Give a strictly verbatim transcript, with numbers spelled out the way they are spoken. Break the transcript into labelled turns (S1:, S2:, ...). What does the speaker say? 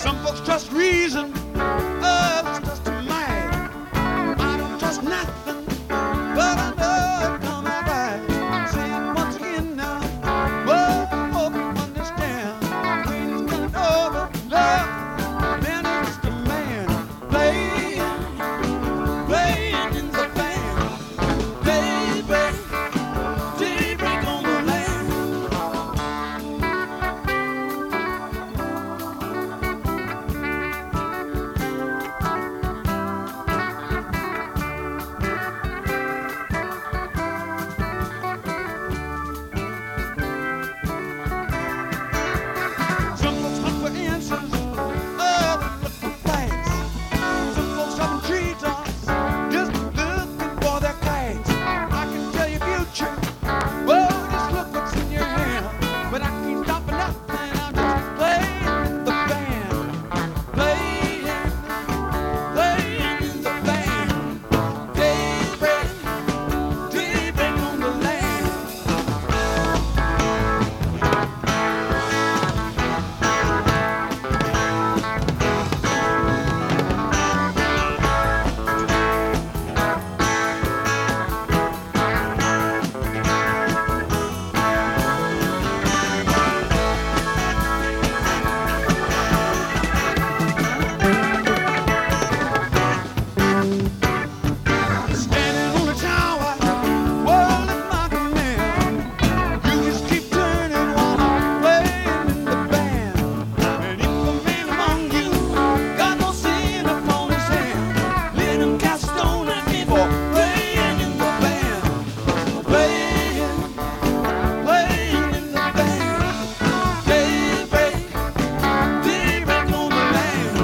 S1: Some folks trust reason, others trust the might. I don't trust nothing, but I know it come out right. Say it once again now, but I hope you understand. When it's done over, love, then it's the man playing, playing in the band. Daybreak, daybreak on the land. Some folks look for answers, others look for facts. Some folks up in treetops, just looking for their facts. I can tell you future, well, just look what's in your hand. But I can't stop for nothing, I'm just playing the band. Playing, playing in the band. Daybreak, daybreak on the land. Standing on the tower, world is my command. You just keep turning while I'm playing in the band. And if a man among you got no sin upon his hand, let him cast a stone at me for playing in the band. Playing, playing in the band. Daybreak, daybreak on the land.